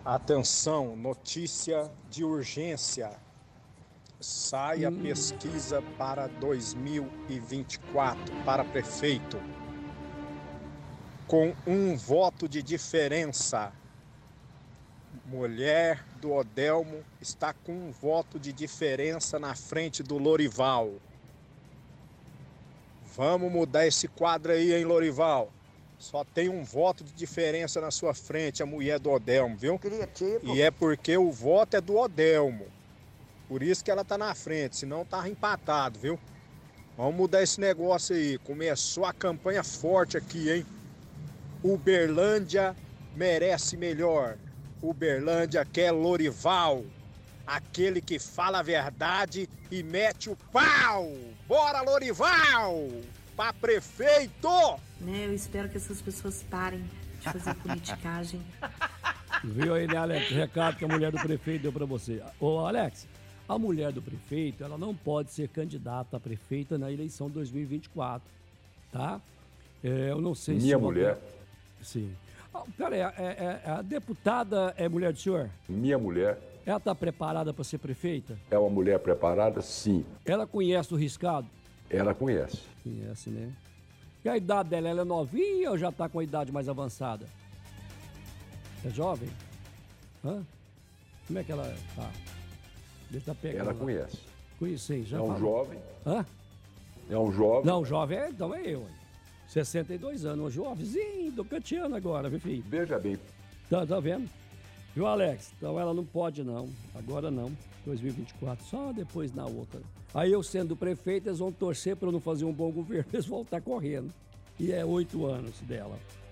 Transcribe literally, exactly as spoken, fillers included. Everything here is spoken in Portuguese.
Atenção, notícia de urgência. Sai a Hum. pesquisa para dois mil e vinte e quatro para prefeito. Com um voto de diferença. Mulher do Odelmo está com um voto de diferença na frente do Lorival. Vamos mudar esse quadro aí, hein, Lorival? Só tem um voto de diferença na sua frente, a mulher do Odelmo, viu? Criativo. E é porque o voto é do Odelmo. Por isso que ela tá na frente, senão tava empatado, viu? Vamos mudar esse negócio aí. Começou a campanha forte aqui, hein? Uberlândia merece melhor. Uberlândia quer Lorival. Aquele que fala a verdade e mete o pau. Bora, Lorival! Pra prefeito! Né, eu espero que essas pessoas parem de fazer politicagem. Viu aí, né, Alex? O recado que a mulher do prefeito deu pra você. Ô, Alex, a mulher do prefeito, ela não pode ser candidata a prefeita na eleição de dois mil e vinte e quatro, tá? É, eu não sei se... Minha uma- mulher. Sim. Ah, peraí, é, é- é- a deputada é mulher do senhor? Minha mulher Ela tá preparada para ser prefeita? é uma mulher preparada? Sim. Ela conhece o riscado? Ela conhece. Conhece, né? E a idade dela, ela é novinha ou já tá com a idade mais avançada? É jovem? Hã? Como é que ela tá? Deixa eu pegar. Ela conhece. Conheci, já É um falou. jovem. Hã? É um jovem. Não, jovem é, então é eu. hein? sessenta e dois anos, um jovenzinho do cantiano agora, meu filho. Veja bem, Tá, tá vendo? Viu, Alex? Então ela não pode não, agora não, dois mil e vinte e quatro, só depois na outra. Aí eu sendo prefeito, eles vão torcer para eu não fazer um bom governo, eles vão estar correndo. E é oito anos dela.